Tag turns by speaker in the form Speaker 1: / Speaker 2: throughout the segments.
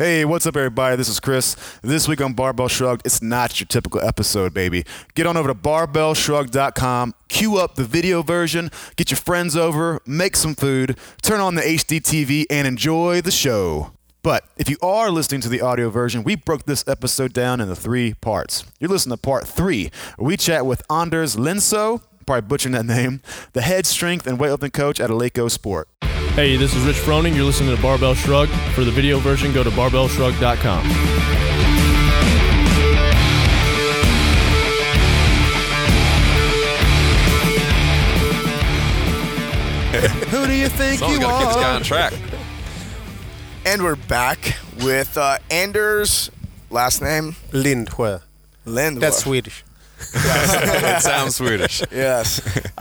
Speaker 1: Hey, what's up, everybody? This is Chris. This week on Barbell Shrugged, it's not your typical episode, baby. Get on over to barbellshrugged.com, queue up the video version, get your friends over, make some food, turn on the HD TV, and enjoy the show. But if you are listening to the audio version, we broke this episode down into 3 parts. You're listening to part 3, where we chat with Anders Linso, probably butchering that name, the head strength and weightlifting coach at Eleiko Sport.
Speaker 2: Hey, this is Rich Froning. You're listening to Barbell Shrugged. For the video version, go to barbellshrugged.com.
Speaker 1: Who do you think
Speaker 3: Someone's
Speaker 1: you
Speaker 3: got to keep this guy
Speaker 1: are?
Speaker 3: on track.
Speaker 4: And we're back with Anders, last name?
Speaker 5: Lindsjö.
Speaker 4: Lindberg.
Speaker 5: That's Swedish.
Speaker 3: It sounds Swedish.
Speaker 4: Yes.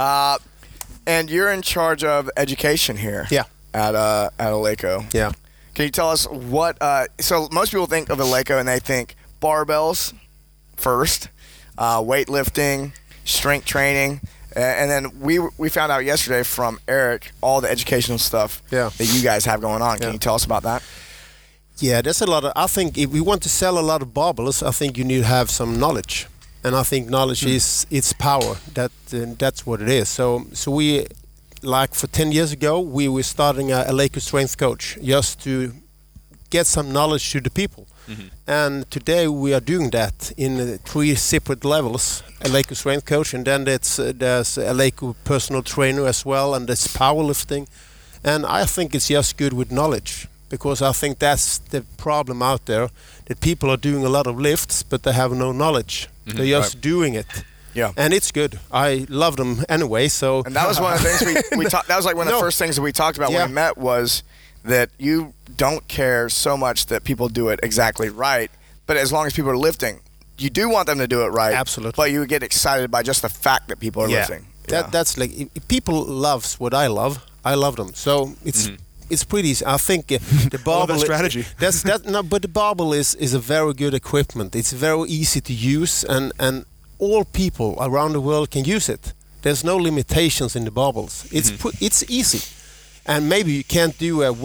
Speaker 4: And you're in charge of education here.
Speaker 5: Yeah.
Speaker 4: At Eleiko.
Speaker 5: Yeah.
Speaker 4: Can you tell us what? So most people think of Eleiko and they think barbells first, weightlifting, strength training, and then we found out yesterday from Eric all the educational stuff that you guys have going on. Can you tell us about that?
Speaker 5: Yeah, there's a lot of. I think if we want to sell a lot of barbells, I think you need to have some knowledge, and I think knowledge is its power. That's what it is. So we. Like for 10 years ago, we were starting a Eleiko strength coach just to get some knowledge to the people. Mm-hmm. And today we are doing that in 3 separate levels. Eleiko strength coach, and then there's Eleiko personal trainer as well, and there's powerlifting. And I think it's just good with knowledge, because I think that's the problem out there, that people are doing a lot of lifts, but they have no knowledge. Mm-hmm. They're just doing it.
Speaker 4: Yeah,
Speaker 5: and it's good. I love them anyway. So,
Speaker 4: and that was one of the things we talked. That was like one of the first things that we talked about when we met, was that you don't care so much that people do it exactly right, but as long as people are lifting, you do want them to do it right.
Speaker 5: Absolutely.
Speaker 4: But you get excited by just the fact that people are lifting.
Speaker 5: That's like, if people loves what I love them. So it's pretty easy. I think the barbell
Speaker 1: strategy.
Speaker 5: But the barbell is a very good equipment. It's very easy to use, and all people around the world can use it. There's no limitations in the barbells. It's easy. And maybe you can't do a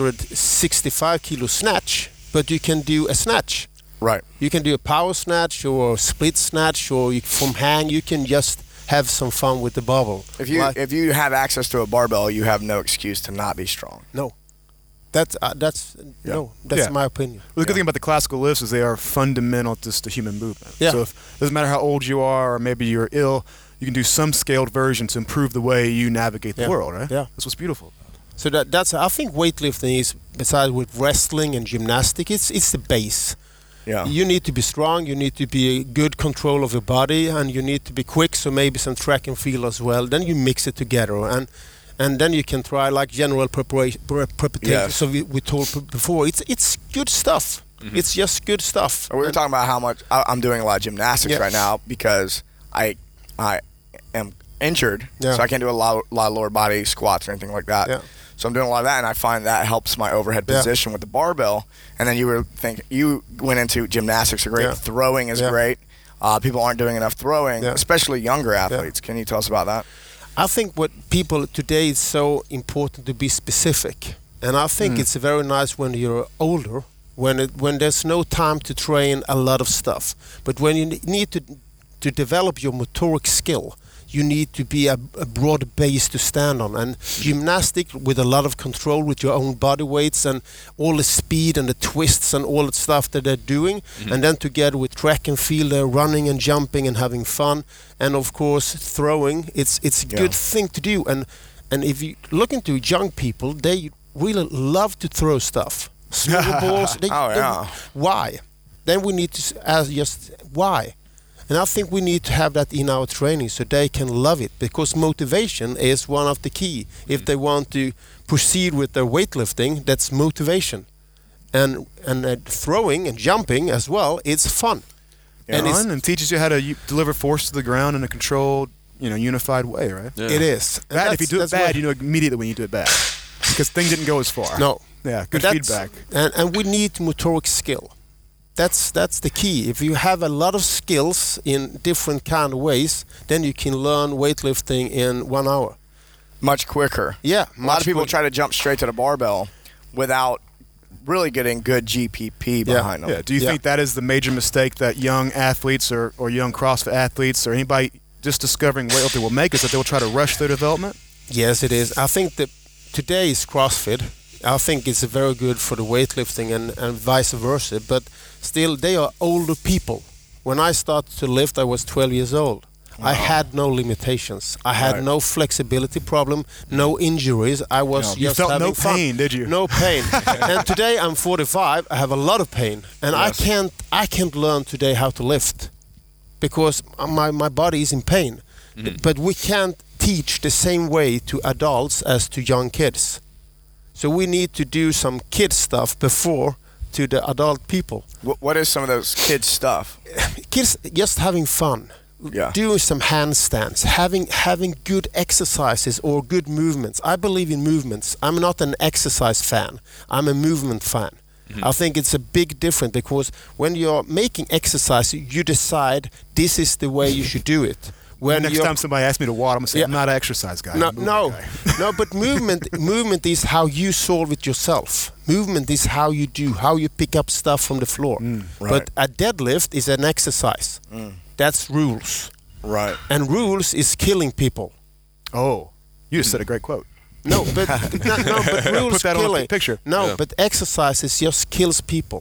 Speaker 5: 165 kilo snatch, but you can do a snatch.
Speaker 4: Right.
Speaker 5: You can do a power snatch or a split snatch, or from hang. You can just have some fun with the barbell.
Speaker 4: If you have access to a barbell, you have no excuse to not be strong.
Speaker 5: No. That's my opinion.
Speaker 1: Well, the good thing about the classical lifts is they are fundamental just to human movement.
Speaker 5: Yeah.
Speaker 1: So it doesn't matter how old you are, or maybe you're ill, you can do some scaled version to improve the way you navigate the world, right?
Speaker 5: Yeah.
Speaker 1: That's what's beautiful.
Speaker 5: So that's I think weightlifting is, besides with wrestling and gymnastics, it's the base.
Speaker 4: Yeah.
Speaker 5: You need to be strong, you need to be good control of your body, and you need to be quick, so maybe some track and field as well. Then you mix it together, and then you can try like general preparation.
Speaker 4: Yes.
Speaker 5: So we told before, it's good stuff. Mm-hmm. It's just good stuff.
Speaker 4: We were talking about how much I'm doing a lot of gymnastics right now because I am injured, so I can't do a lot of lower body squats or anything like that.
Speaker 5: Yeah.
Speaker 4: So I'm doing a lot of that, and I find that helps my overhead position with the barbell. And then you went into gymnastics are great, throwing is great. People aren't doing enough throwing, especially younger athletes. Can you tell us about that?
Speaker 5: I think what people today is so important to be specific, and I think it's very nice when you're older, when there's no time to train a lot of stuff, but when you need to develop your motoric skill, you need to be a broad base to stand on, and gymnastic with a lot of control with your own body weights and all the speed and the twists and all that stuff that they're doing, and then together with track and field, they're running and jumping and having fun, and of course throwing. It's a good thing to do, and if you look into young people, they really love to throw stuff, small balls. Why? Then we need to ask just why. And I think we need to have that in our training so they can love it, because motivation is one of the key. If they want to proceed with their weightlifting, that's motivation. And throwing and jumping as well, it's fun.
Speaker 1: And teaches you how to deliver force to the ground in a controlled, unified way, right?
Speaker 5: Yeah. It is.
Speaker 1: If you do it bad, you know immediately when you do it bad, because things didn't go as far.
Speaker 5: No.
Speaker 1: Yeah, good feedback.
Speaker 5: And we need motoric skill. That's the key. If you have a lot of skills in different kind of ways, then you can learn weightlifting in 1 hour.
Speaker 4: Much quicker.
Speaker 5: Yeah.
Speaker 4: A lot of people try to jump straight to the barbell without really getting good GPP behind them.
Speaker 1: Yeah. Do you think that is the major mistake that young athletes or young CrossFit athletes or anybody just discovering weightlifting will make, is that they'll try to rush their development?
Speaker 5: Yes, it is. I think that today's CrossFit, I think it's very good for the weightlifting and vice versa, but still they are older people. When I started to lift, I was 12 years old. Wow. I had no limitations. I had no flexibility problem, no injuries. I was
Speaker 1: you
Speaker 5: just
Speaker 1: felt
Speaker 5: having
Speaker 1: no
Speaker 5: fun.
Speaker 1: pain, did you?
Speaker 5: No pain. And today I'm 45. I have a lot of pain, and I can't learn today how to lift because my body is in pain. But we can't teach the same way to adults as to young kids. So we need to do some kid stuff before to the adult people.
Speaker 4: What is some of those kids stuff?
Speaker 5: Kids just having fun.
Speaker 4: Yeah.
Speaker 5: Doing some handstands, having good exercises or good movements. I believe in movements. I'm not an exercise fan. I'm a movement fan. I think it's a big difference because when you're making exercise, you decide this is the way you should do it. When
Speaker 1: Next time somebody asks me to walk, I'm going to say, I'm not an exercise guy.
Speaker 5: No, but movement is how you solve it yourself. Movement is how you pick up stuff from the floor. But a deadlift is an exercise. That's rules.
Speaker 4: Right.
Speaker 5: And rules is killing people.
Speaker 1: Oh, you just said a great quote.
Speaker 5: No, but rules
Speaker 1: put that
Speaker 5: killing.
Speaker 1: on the picture.
Speaker 5: No, but exercises just kills people.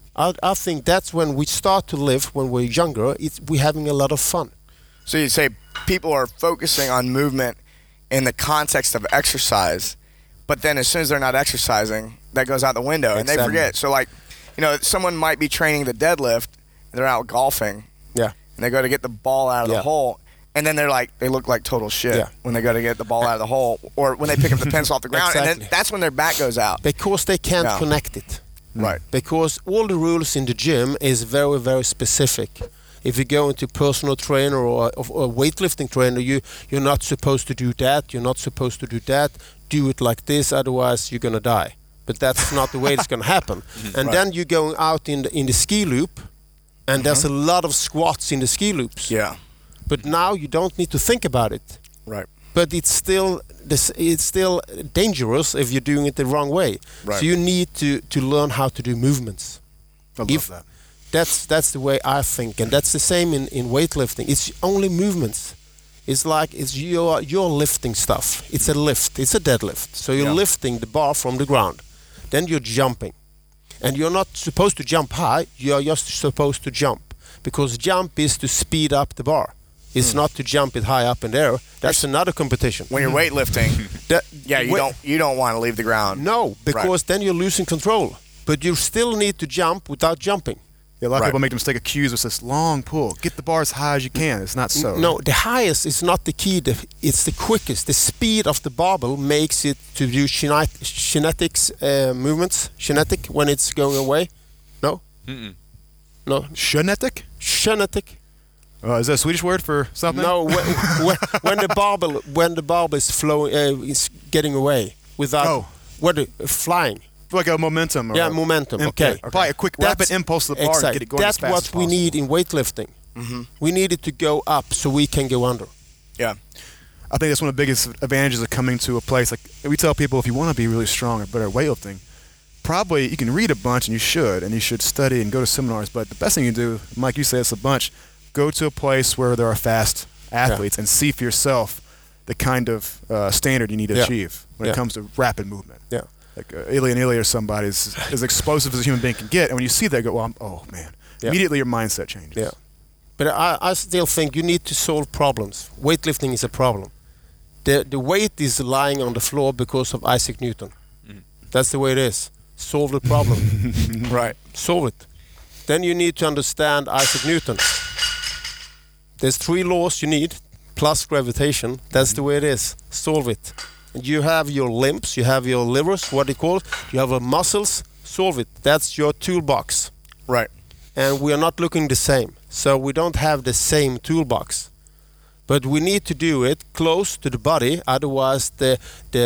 Speaker 5: I think that's when we start to live, when we're younger, we're having a lot of fun.
Speaker 4: So you say people are focusing on movement in the context of exercise, but then as soon as they're not exercising, that goes out the window and they forget. So like, someone might be training the deadlift, they're out golfing, and they go to get the ball out of the hole, and then they look like total shit when they go to get the ball out of the hole, or when they pick up the pencil off the ground, and then that's when their back goes out.
Speaker 5: Because they can't connect it.
Speaker 4: Right.
Speaker 5: Because all the rules in the gym is very, very specific. If you go into personal trainer or a weightlifting trainer, you're not supposed to do that, you're not supposed to do that, do it like this, otherwise you're going to die. But that's not the way it's going to happen. And then you're going out in the ski loop, and there's a lot of squats in the ski loops.
Speaker 4: Yeah.
Speaker 5: But now you don't need to think about it.
Speaker 4: Right.
Speaker 5: But it's still dangerous if you're doing it the wrong way.
Speaker 4: Right.
Speaker 5: So you need to learn how to do movements.
Speaker 1: I love that.
Speaker 5: That's the way I think, and that's the same in weightlifting. It's only movements. It's like you're lifting stuff. It's a lift. It's a deadlift. So you're lifting the bar from the ground. Then you're jumping, and you're not supposed to jump high. You're just supposed to jump, because jump is to speed up the bar. It's not to jump it high up in the air. That's another competition.
Speaker 4: When you're weightlifting, you don't want to leave the ground.
Speaker 5: No, because then you're losing control. But you still need to jump without jumping.
Speaker 1: Yeah, a lot of people make the mistake of cues with this long pull. Get the bar as high as you can. It's not so.
Speaker 5: No, the highest is not the key. It's the quickest. The speed of the barbell makes it to do kinetics movements. Kinetic when it's going away. No? No.
Speaker 1: Kinetic?
Speaker 5: Kinetic.
Speaker 1: Is that a Swedish word for something?
Speaker 5: No, when the barbell is flowing, is getting away without flying.
Speaker 1: Like a momentum. Or
Speaker 5: momentum. Okay.
Speaker 1: Apply a quick, rapid impulse to the bar and get it going as fast as possible.
Speaker 5: That's what we need in weightlifting. We need it to go up so we can go under.
Speaker 4: Yeah.
Speaker 1: I think that's one of the biggest advantages of coming to a place. Like we tell people, if you want to be really strong or better at weightlifting, probably you can read a bunch, and you should study and go to seminars. But the best thing you can do, Mike, you say it's a bunch, go to a place where there are fast athletes and see for yourself the kind of standard you need to achieve when it comes to rapid movement.
Speaker 5: Yeah.
Speaker 1: Like Ilya or somebody is as explosive as a human being can get. And when you see that, go, immediately your mindset changes.
Speaker 5: Yeah. But I still think you need to solve problems. Weightlifting is a problem. The weight is lying on the floor because of Isaac Newton. That's the way it is. Solve the problem.
Speaker 4: Right.
Speaker 5: Solve it. Then you need to understand Isaac Newton. There's 3 laws you need, plus gravitation. That's the way it is. Solve it. And you have your limbs, you have your livers, what they call it. You have your muscles. Solve it. That's your toolbox.
Speaker 4: Right.
Speaker 5: And we are not looking the same. So we don't have the same toolbox. But we need to do it close to the body. Otherwise, the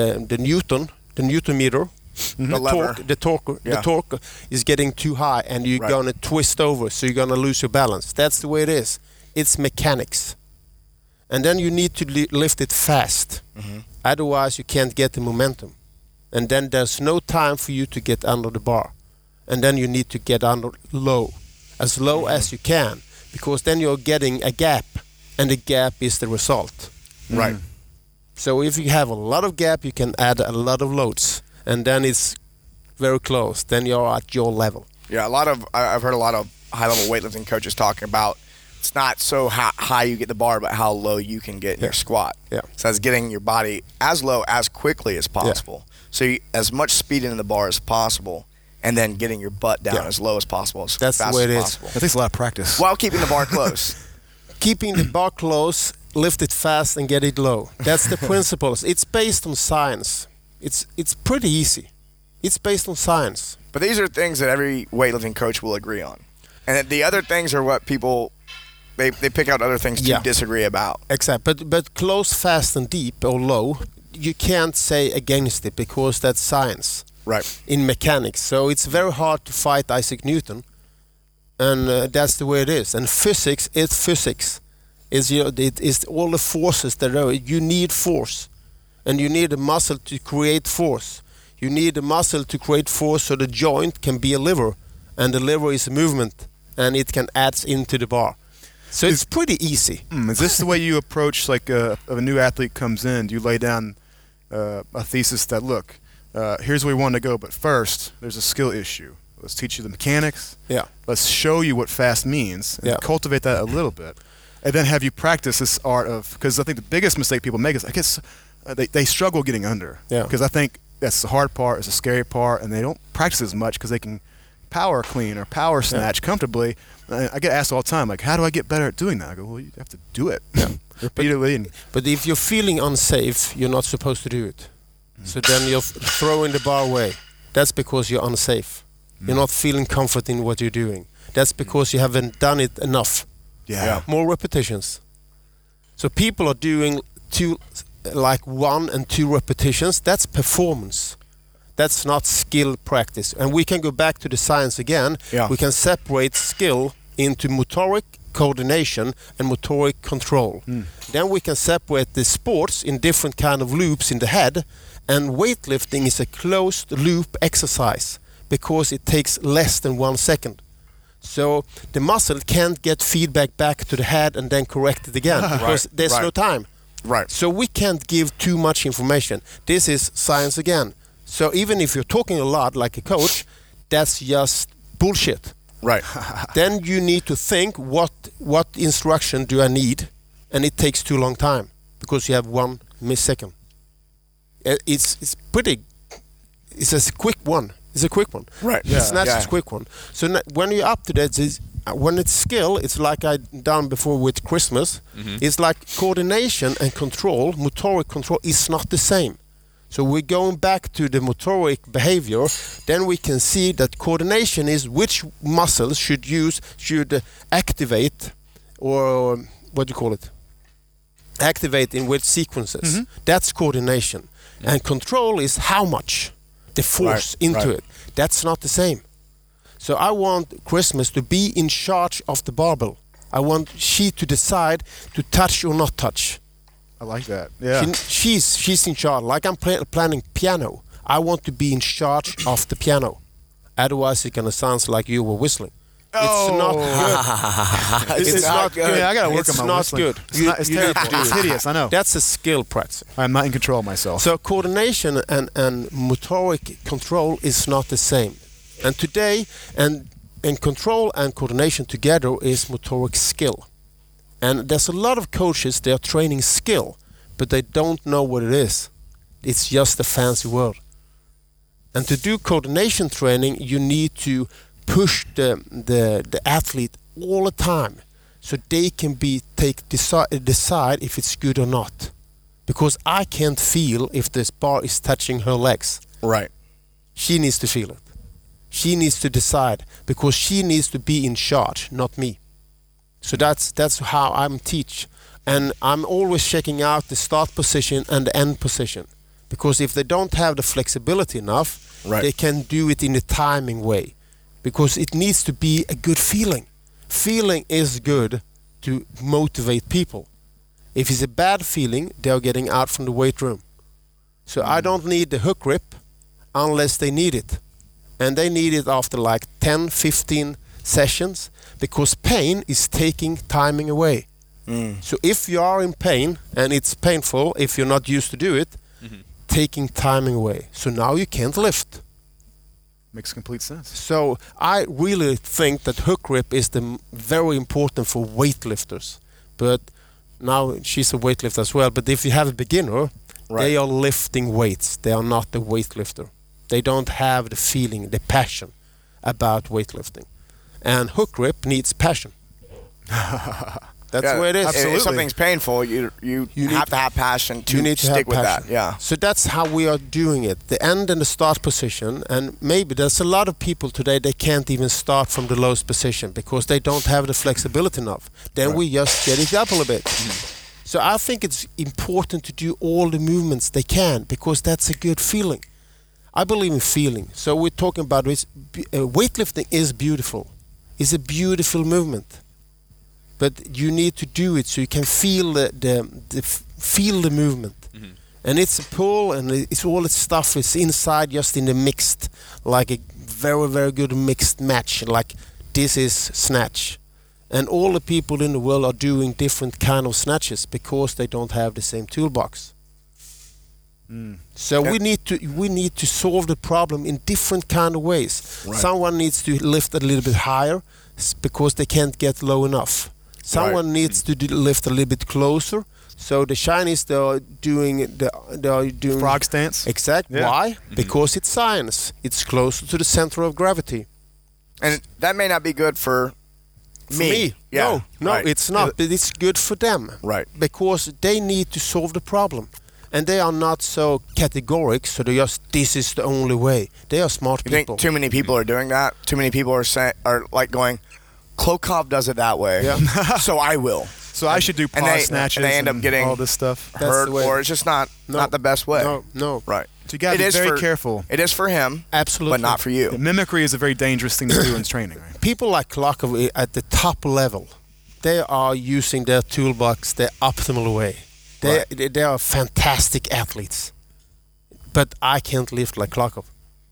Speaker 5: Newton meter, the torque is getting too high, and you're gonna twist over. So you're gonna lose your balance. That's the way it is. It's mechanics. And then you need to lift it fast. Otherwise, you can't get the momentum. And then there's no time for you to get under the bar. and then you need to get under low as you can, because then you're getting a gap, and the gap is the result.
Speaker 4: Right.
Speaker 5: So if you have a lot of gap, you can add a lot of loads, and then it's very close. Then you're at your level.
Speaker 4: Yeah, I've heard a lot of high-level weightlifting coaches talking about it's not so high you get the bar, but how low you can get in your squat.
Speaker 5: Yeah.
Speaker 4: So that's getting your body as low as quickly as possible. So as much speed into the bar as possible, and then getting your butt down as low as possible, as
Speaker 5: That's
Speaker 4: fast
Speaker 5: the way it
Speaker 4: as
Speaker 5: is.
Speaker 4: possible.
Speaker 1: That takes a lot of practice.
Speaker 4: While keeping the bar close.
Speaker 5: Keeping the bar close, lift it fast, and get it low. That's the principles. It's based on science. It's pretty easy. It's based on science.
Speaker 4: But these are things that every weightlifting coach will agree on. And the other things are what people, they pick out other things to disagree about.
Speaker 5: Exactly. But close, fast, and deep or low, you can't say against it because that's science.
Speaker 4: Right.
Speaker 5: In mechanics. So it's very hard to fight Isaac Newton. And that's the way it is. And physics is physics. It is all the forces that are. You need force. And you need a muscle to create force. You need a muscle to create force so the joint can be a lever. And the lever is a movement. And it can add into the bar. So it's pretty easy.
Speaker 1: Is this the way you approach, like, if a new athlete comes in? Do you lay down a thesis that, look, here's where we want to go, but first, there's a skill issue. Let's teach you the mechanics.
Speaker 5: Yeah.
Speaker 1: Let's show you what fast means and cultivate that a little bit. And then have you practice this art of, because I think the biggest mistake people make is, I guess, they struggle getting under.
Speaker 5: Yeah.
Speaker 1: Because I think that's the hard part, it's the scary part, and they don't practice as much because they can power clean or power snatch comfortably. I get asked all the time, like, how do I get better at doing that? I go, well, you have to do it repeatedly.
Speaker 5: But if you're feeling unsafe, you're not supposed to do it. So then you're throwing the bar away. That's because you're unsafe. You're not feeling comfort in what you're doing. That's because you haven't done it enough.
Speaker 1: Yeah.
Speaker 5: More repetitions. So people are doing 1 and 2 repetitions. That's performance. That's not skill practice. And we can go back to the science again.
Speaker 4: Yeah.
Speaker 5: We can separate skill into motoric coordination and motoric control. Then we can separate the sports in different kind of loops in the head. And weightlifting is a closed loop exercise because it takes less than 1 second. So the muscle can't get feedback back to the head and then correct it again because there's no time.
Speaker 4: Right.
Speaker 5: So we can't give too much information. This is science again. So even if you're talking a lot like a coach, that's just bullshit.
Speaker 4: Right.
Speaker 5: Then you need to think what instruction do I need, and it takes too long time because you have 1 millisecond. It's a quick one. It's a quick one.
Speaker 4: Right.
Speaker 5: Snatch is a quick one. So when you're up to that, when it's skill, it's like I done before with Christmas. It's like coordination and control, motoric control is not the same. So we're going back to the motoric behavior. Then we can see that coordination is which muscles should activate, or what do you call it? Activate in which sequences. That's coordination. And control is how much the force into it. That's not the same. So I want Christmas to be in charge of the barbell. I want she to decide to touch or not touch.
Speaker 1: I like that. Yeah.
Speaker 5: She's in charge. Like I'm planning piano. I want to be in charge of the piano. Otherwise, it's gonna sound like you were whistling. It's not good.
Speaker 4: It's not good.
Speaker 1: Yeah, I gotta work
Speaker 5: It's
Speaker 1: on my
Speaker 5: not
Speaker 1: whistling.
Speaker 5: good.
Speaker 1: It's terrible. It's hideous. I know.
Speaker 5: That's a skill practice.
Speaker 1: I'm not in control of myself.
Speaker 5: So coordination and motoric control is not the same. And today, and control and coordination together is motoric skill. And there's a lot of coaches, they are training skill, but they don't know what it is. It's just a fancy word. And to do coordination training, you need to push the athlete all the time, so they can decide if it's good or not. Because I can't feel if this bar is touching her legs.
Speaker 4: Right.
Speaker 5: She needs to feel it. She needs to decide because she needs to be in charge, not me. So that's how I'm teach. And I'm always checking out the start position and the end position. Because if they don't have the flexibility enough, they can do it in a timing way. Because it needs to be a good feeling. Feeling is good to motivate people. If it's a bad feeling, they're getting out from the weight room. So I don't need the hook grip unless they need it. and they need it after like 10, 15 sessions because pain is taking timing away. So if you are in pain and it's painful, if you're not used to do it, taking timing away. So now you can't lift.
Speaker 1: Makes complete sense.
Speaker 5: So I really think that hook grip is very important for weightlifters. But now she's a weightlifter as well. But if you have a beginner, they are lifting weights. They are not a weightlifter. They don't have the feeling, the passion about weightlifting. And hook grip needs passion. That's the way it is.
Speaker 1: Absolutely.
Speaker 4: If something's painful, you have to have passion to stick with that. Yeah.
Speaker 5: So that's how we are doing it. The end and the start position. And maybe there's a lot of people today, they can't even start from the lowest position because they don't have the flexibility enough. Then we just get it up a little bit. So I think it's important to do all the movements they can because that's a good feeling. I believe in feeling. So we're talking about weightlifting is beautiful. It's a beautiful movement. But you need to do it so you can feel feel the movement. And it's a pull and it's all its stuff is inside just in the mixed, like a very, very good mixed match. Like this is snatch. And all the people in the world are doing different kind of snatches because they don't have the same toolbox. So we need to solve the problem in different kind of ways. Someone needs to lift a little bit higher because they can't get low enough. Someone needs to lift a little bit closer. So the Chinese they are doing
Speaker 1: frog stance.
Speaker 5: Exact.
Speaker 1: Yeah.
Speaker 5: Why? Because it's science. It's closer to the center of gravity.
Speaker 4: And that may not be good for me.
Speaker 5: Yeah. No,
Speaker 4: Right.
Speaker 5: it's not. But it's good for them.
Speaker 4: Right.
Speaker 5: Because they need to solve the problem. And they are not so categoric, so they just, this is the only way. They are smart
Speaker 4: You
Speaker 5: people.
Speaker 4: think too many people are doing that? Too many people are like going, Klokov does it that way, so I will.
Speaker 1: So I should do pause snatches
Speaker 4: and they end up getting
Speaker 1: all this stuff.
Speaker 4: hurt,
Speaker 5: the way.
Speaker 4: or it's just not the best way.
Speaker 5: No.
Speaker 4: Right.
Speaker 1: So you got to be very careful.
Speaker 4: It is for him,
Speaker 5: Absolutely.
Speaker 4: but not for you.
Speaker 1: Mimicry is a very dangerous thing to do in training. Right?
Speaker 5: People like Klokov at the top level, they are using their toolbox the optimal way. They are fantastic athletes. But I can't lift like Klokov.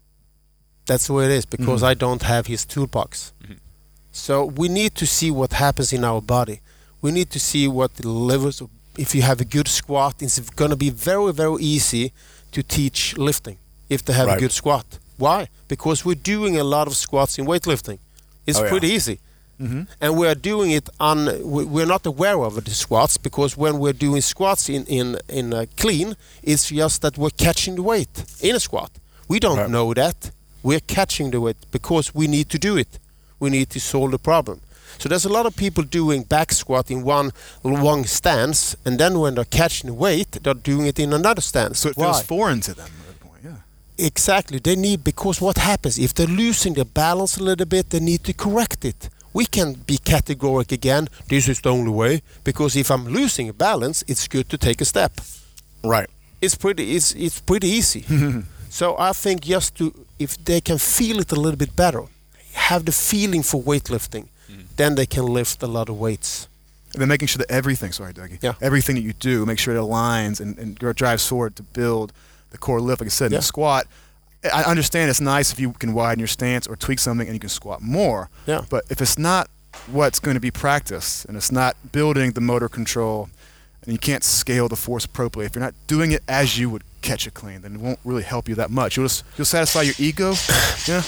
Speaker 5: That's the way it is because I don't have his toolbox. So we need to see what happens in our body. We need to see what the levels. If you have a good squat, it's going to be very, very easy to teach lifting if they have a good squat. Why? Because we're doing a lot of squats in weightlifting. It's pretty easy. And we are doing it we're not aware of the squats because when we're doing squats in clean, it's just that we're catching the weight in a squat. We don't know that. We're catching the weight because we need to do it. We need to solve the problem. So there's a lot of people doing back squat in one long stance, and then when they're catching the weight, they're doing it in another stance.
Speaker 1: So it feels foreign to them at that point,
Speaker 5: Exactly. They need, because what happens, if they're losing their balance a little bit, they need to correct it. We can be categoric again, this is the only way, because if I'm losing a balance, it's good to take a step.
Speaker 4: Right.
Speaker 5: It's pretty easy. So I think if they can feel it a little bit better, have the feeling for weightlifting, then they can lift a lot of weights.
Speaker 1: And then making sure that everything, sorry, Dougie,
Speaker 5: Yeah.
Speaker 1: everything that you do, make sure it aligns and drives forward to build the core lift. Like I said, in the squat, I understand it's nice if you can widen your stance or tweak something and you can squat more.
Speaker 5: Yeah.
Speaker 1: But if it's not what's going to be practiced and it's not building the motor control and you can't scale the force appropriately, if you're not doing it as you would catch it clean, then it won't really help you that much. You'll satisfy your ego. Yeah.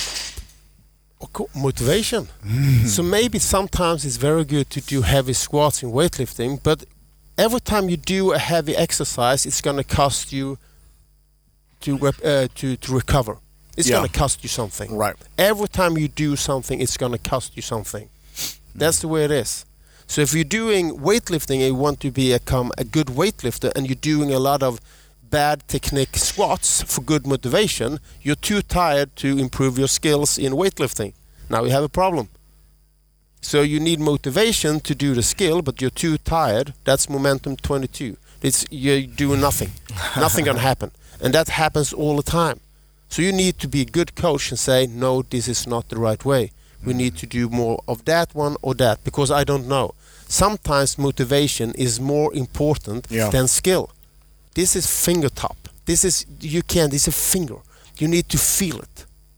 Speaker 5: Motivation. So maybe sometimes it's very good to do heavy squats in weightlifting, but every time you do a heavy exercise, it's going to cost you to recover. It's going to cost you something.
Speaker 4: Right.
Speaker 5: Every time you do something, it's going to cost you something. That's the way it is. So if you're doing weightlifting and you want to become a good weightlifter and you're doing a lot of bad technique squats for good motivation, you're too tired to improve your skills in weightlifting. Now you have a problem. So you need motivation to do the skill, but you're too tired. That's momentum 22. You're doing nothing. Nothing gonna happen. And that happens all the time. So you need to be a good coach and say, no, this is not the right way. We need to do more of that one or that, because I don't know. Sometimes motivation is more important than skill. This is fingertop. This is a finger. You need to feel it.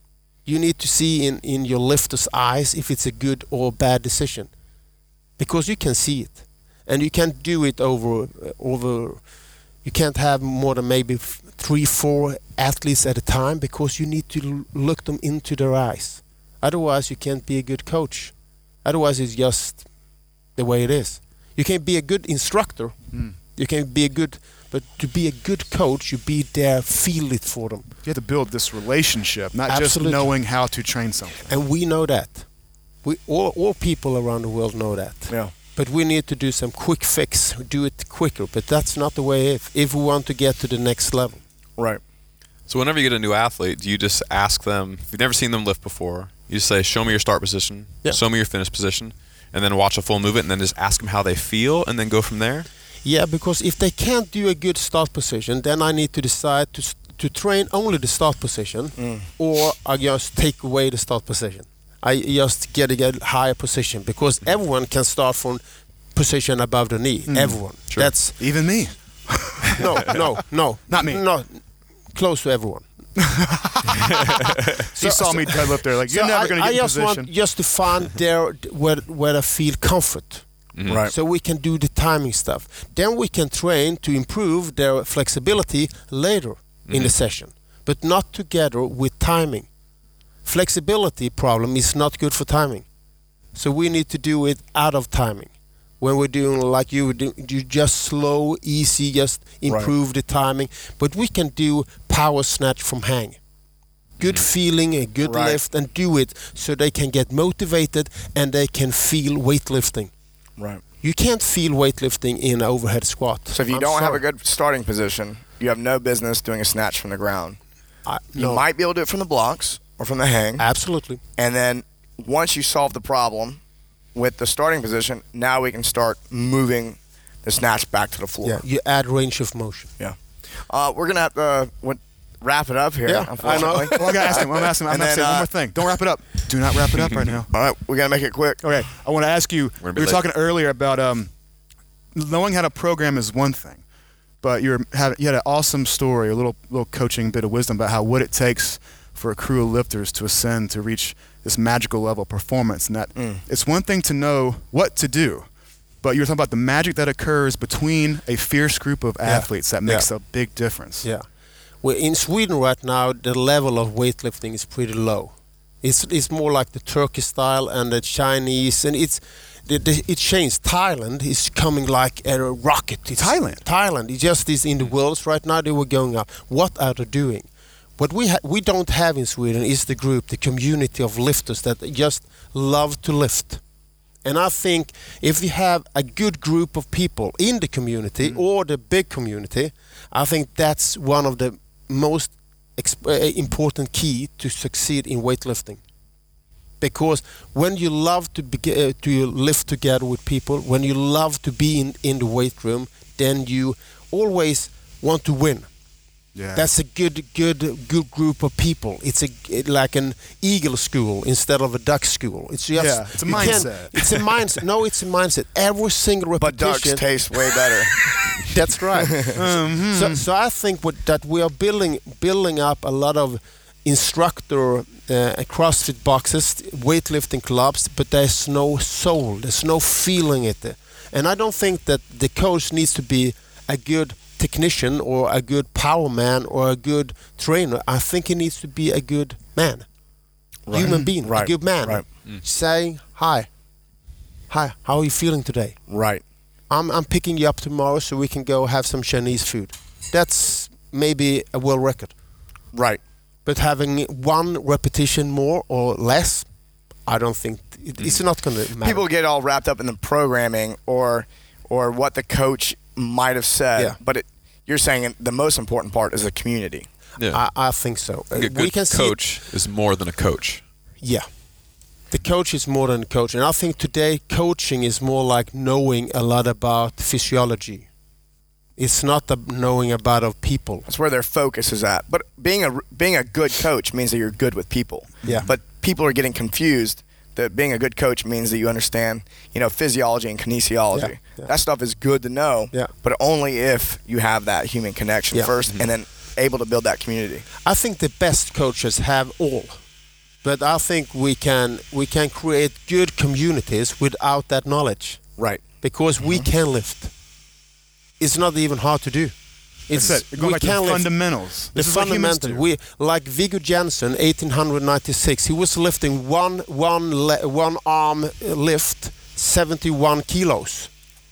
Speaker 5: You need to see in your lifter's eyes if it's a good or bad decision, because you can see it, and you can't do it over. You can't have more than maybe 3-4 athletes at a time, because you need to look them into their eyes. Otherwise, you can't be a good coach. Otherwise, it's just the way it is. You can be a good instructor. You can be but to be a good coach, you be there, feel it for them.
Speaker 1: You have to build this relationship, not
Speaker 5: Absolutely.
Speaker 1: just knowing how to train something.
Speaker 5: And we know that. All people around the world know that.
Speaker 4: Yeah.
Speaker 5: But we need to do some quick fix, do it quicker. But that's not the way if we want to get to the next level.
Speaker 4: Right.
Speaker 3: So whenever you get a new athlete, do you just ask them, if you've never seen them lift before, you just say, show me your start position, show me your finish position, and then watch a full movement, and then just ask them how they feel, and then go from there?
Speaker 5: Yeah, because if they can't do a good start position, then I need to decide to train only the start position, or I just take away the start position. I just get a higher position, because everyone can start from position above the knee. Everyone.
Speaker 3: Sure.
Speaker 5: That's
Speaker 1: Even me.
Speaker 5: no.
Speaker 1: Not me.
Speaker 5: No, close to everyone.
Speaker 1: You saw me deadlift there. Like, you're never going to get in
Speaker 5: just
Speaker 1: position.
Speaker 5: want just to find where I feel comfort.
Speaker 4: Right.
Speaker 5: So we can do the timing stuff. Then we can train to improve their flexibility later in the session, but not together with timing. Flexibility problem is not good for timing. So we need to do it out of timing. When we're doing like you would do, you just slow, easy, just improve the timing. But we can do power snatch from hang. Good feeling, a good lift, and do it so they can get motivated and they can feel weightlifting.
Speaker 4: Right.
Speaker 5: You can't feel weightlifting in an overhead squat.
Speaker 4: So if you don't have a good starting position, you have no business doing a snatch from the ground. You might be able to do it from the blocks or from the hang.
Speaker 5: Absolutely.
Speaker 4: And then once you solve the problem with the starting position, now we can start moving the snatch back to the floor.
Speaker 5: Yeah, you add range of motion.
Speaker 4: Yeah. We're going to have to wrap it up here,
Speaker 5: Yeah,
Speaker 4: unfortunately.
Speaker 1: Well, I got to ask him. I'm going
Speaker 4: And
Speaker 1: to say
Speaker 4: then,
Speaker 1: one more thing. Don't wrap it up. Do not wrap it up right now.
Speaker 4: All right, we got to make it quick.
Speaker 1: Okay, I want to ask you,
Speaker 3: We're gonna be
Speaker 1: we were
Speaker 3: late.
Speaker 1: talking earlier about knowing how to program is one thing, but you had an awesome story, a little coaching bit of wisdom about what it takes for a crew of lifters to ascend to reach this magical level of performance. And that it's one thing to know what to do, but you're talking about the magic that occurs between a fierce group of athletes that makes a big difference.
Speaker 5: Yeah. Well, in Sweden right now, the level of weightlifting is pretty low. It's more like the Turkish style and the Chinese, and it changed. Thailand is coming like a rocket. Thailand. It just is in the world right now. They were going up. What are they doing? What we don't have in Sweden is the group, the community of lifters that just love to lift. And I think if you have a good group of people in the community or the big community, I think that's one of the most important key to succeed in weightlifting. Because when you love to lift together with people, when you love to be in the weight room, then you always want to win.
Speaker 1: Yeah.
Speaker 5: That's a good group of people. It's like an eagle school instead of a duck school. It's just
Speaker 1: it's a mindset.
Speaker 5: It's a mindset. No, it's a mindset. Every single
Speaker 4: But
Speaker 5: repetition.
Speaker 4: ducks taste way better.
Speaker 5: That's right. So I think that we are building up a lot of instructor CrossFit boxes, weightlifting clubs, but there's no soul. There's no feeling it. And I don't think that the coach needs to be a good technician or a good power man or a good trainer. I think he needs to be a good man, human being, a good man, saying hi, how are you feeling today?
Speaker 4: Right.
Speaker 5: I'm picking you up tomorrow so we can go have some Chinese food. That's maybe a world record.
Speaker 4: Right.
Speaker 5: But having one repetition more or less, I don't think it's not going to matter.
Speaker 4: People get all wrapped up in the programming or what the coach might have said, but you're saying the most important part is the community.
Speaker 3: Yeah.
Speaker 5: I think so.
Speaker 3: A good coach is more than a coach.
Speaker 5: Yeah. The coach is more than a coach. And I think today coaching is more like knowing a lot about physiology. It's not knowing about people.
Speaker 4: That's where their focus is at. But being a good coach means that you're good with people.
Speaker 5: Yeah.
Speaker 4: But people are getting confused that being a good coach means that you understand, physiology and kinesiology.
Speaker 5: Yeah.
Speaker 4: That stuff is good to know, but only if you have that human connection first and then able to build that community.
Speaker 5: I think the best coaches have all. But I think we can create good communities without that knowledge,
Speaker 4: Right.
Speaker 5: because we can lift. It's not even hard to do.
Speaker 1: It's going back to the fundamentals.
Speaker 5: The
Speaker 1: This is what humans
Speaker 5: fundamental.
Speaker 1: do.
Speaker 5: We like Viggo Jensen, 1896. He was lifting one arm lift, 71 kilos.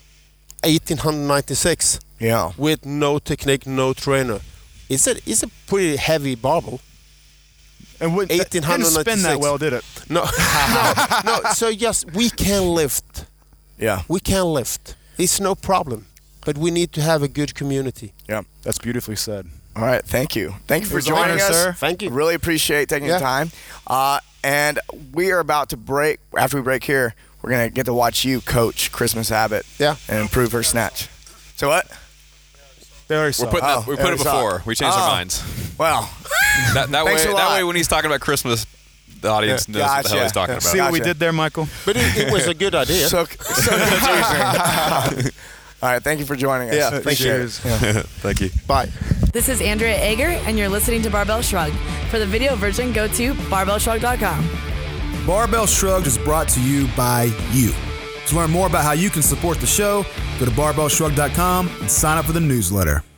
Speaker 5: 1896,
Speaker 4: Yeah.
Speaker 5: with no technique, no trainer. It's a pretty heavy barbell.
Speaker 1: And didn't spin that
Speaker 5: 1896.
Speaker 1: well, did it?
Speaker 5: No, no. So yes, we can lift.
Speaker 4: Yeah.
Speaker 5: We can lift. It's no problem. But we need to have a good community.
Speaker 4: Yeah.
Speaker 1: That's beautifully said.
Speaker 4: All right. Thank you. Thank you for
Speaker 1: was an
Speaker 4: joining
Speaker 1: honor,
Speaker 4: us.
Speaker 1: sir.
Speaker 5: Thank you.
Speaker 4: Really appreciate taking the time. And we are about to break. After we break here, we're going to get to watch you coach Christmas Abbott.
Speaker 5: Yeah.
Speaker 4: And improve her snatch. So what?
Speaker 1: They already saw
Speaker 3: We're putting
Speaker 4: Oh,
Speaker 3: we
Speaker 4: yeah,
Speaker 3: put
Speaker 4: we
Speaker 3: it
Speaker 4: saw
Speaker 3: before.
Speaker 4: it.
Speaker 3: We changed
Speaker 4: Oh.
Speaker 3: our minds.
Speaker 4: Well,
Speaker 3: That
Speaker 4: Thanks a
Speaker 3: way,
Speaker 4: lot.
Speaker 3: when he's talking about Christmas, the audience knows what the hell he's talking about.
Speaker 1: See what we
Speaker 4: Gotcha.
Speaker 1: did there, Michael?
Speaker 5: But it was a good idea.
Speaker 4: so confusing. All right. Thank you for joining us.
Speaker 5: Yeah,
Speaker 4: Appreciate it.
Speaker 3: Thank you.
Speaker 5: Bye.
Speaker 6: This is Andrea Ager, and you're listening to Barbell Shrugged. For the video version, go to barbellshrug.com.
Speaker 7: Barbell Shrugged is brought to you by you. To learn more about how you can support the show, go to barbellshrug.com and sign up for the newsletter.